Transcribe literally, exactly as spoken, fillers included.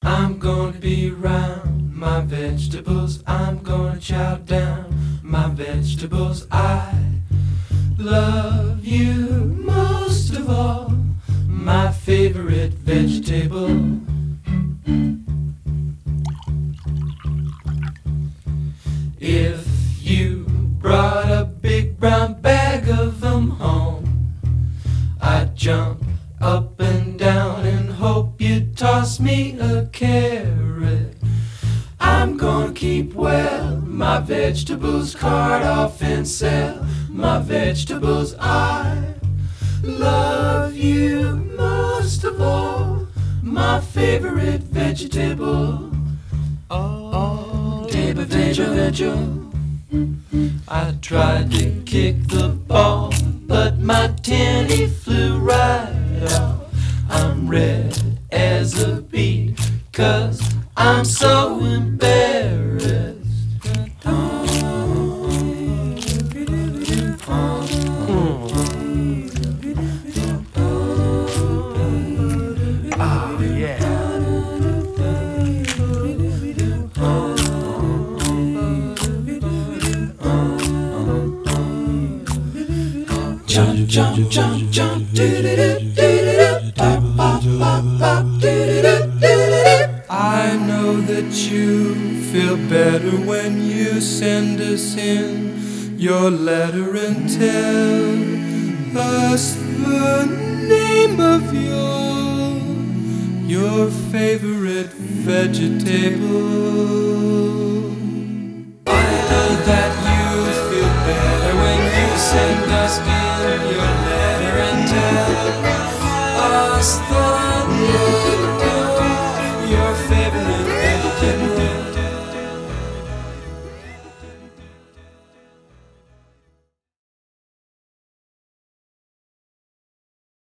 I'm gonna be round my vegetables. I'm gonna chow down my vegetables. I love you most of all, my favorite vegetable. If you brought a big brown bag of them home, I'd jump up and down and hope you'd toss me a carrot. I'm gonna keep well my vegetables, cart off and sell my vegetables. I love you most of all, my favorite vegetable. Oh, table, table, vegetable. I tried to kick the ball, but my tenny flew right off. I'm red as a beet, 'cause I'm so embarrassed. Oh, yeah. Jump, jump, jump, jump, do-do-do-do-do-do, pop, pop, pop, pop, do-do-do-do-do-do. I know that you feel better when you send us in your letter and tell us the name of your your favorite vegetable. I know that you feel better when you send us in your letter and tell us the